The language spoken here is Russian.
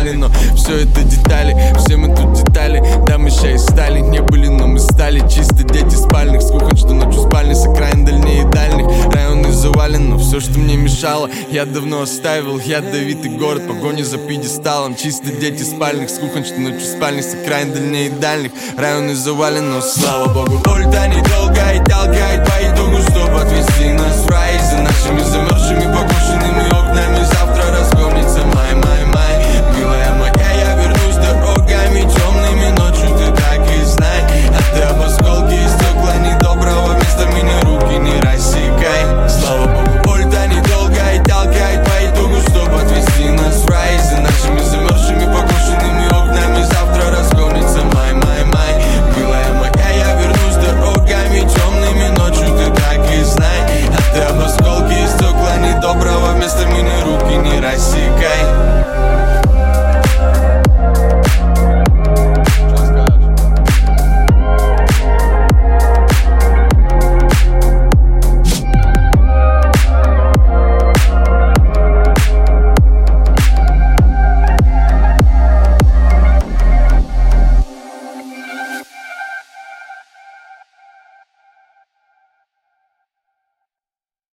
стали. Но все это детали, все мы тут детали. Да, мы ща и стали, не были, но мы стали. Чисто дети спальных, с кухонь, что ночью спальни, с окраин дальнее и дальних. Районы завален, но все, что мне мешало, я давно оставил. Ядовитый город, погони за пьедесталом. Чисто дети спальных, с кухонь, что ночью спальни, с окраин дальнее и дальних. Районы завален, но слава богу. Ульта недолго и толкает по итогу, чтоб отвести нас в рай. За нашими замерзшими, покушенными окнами.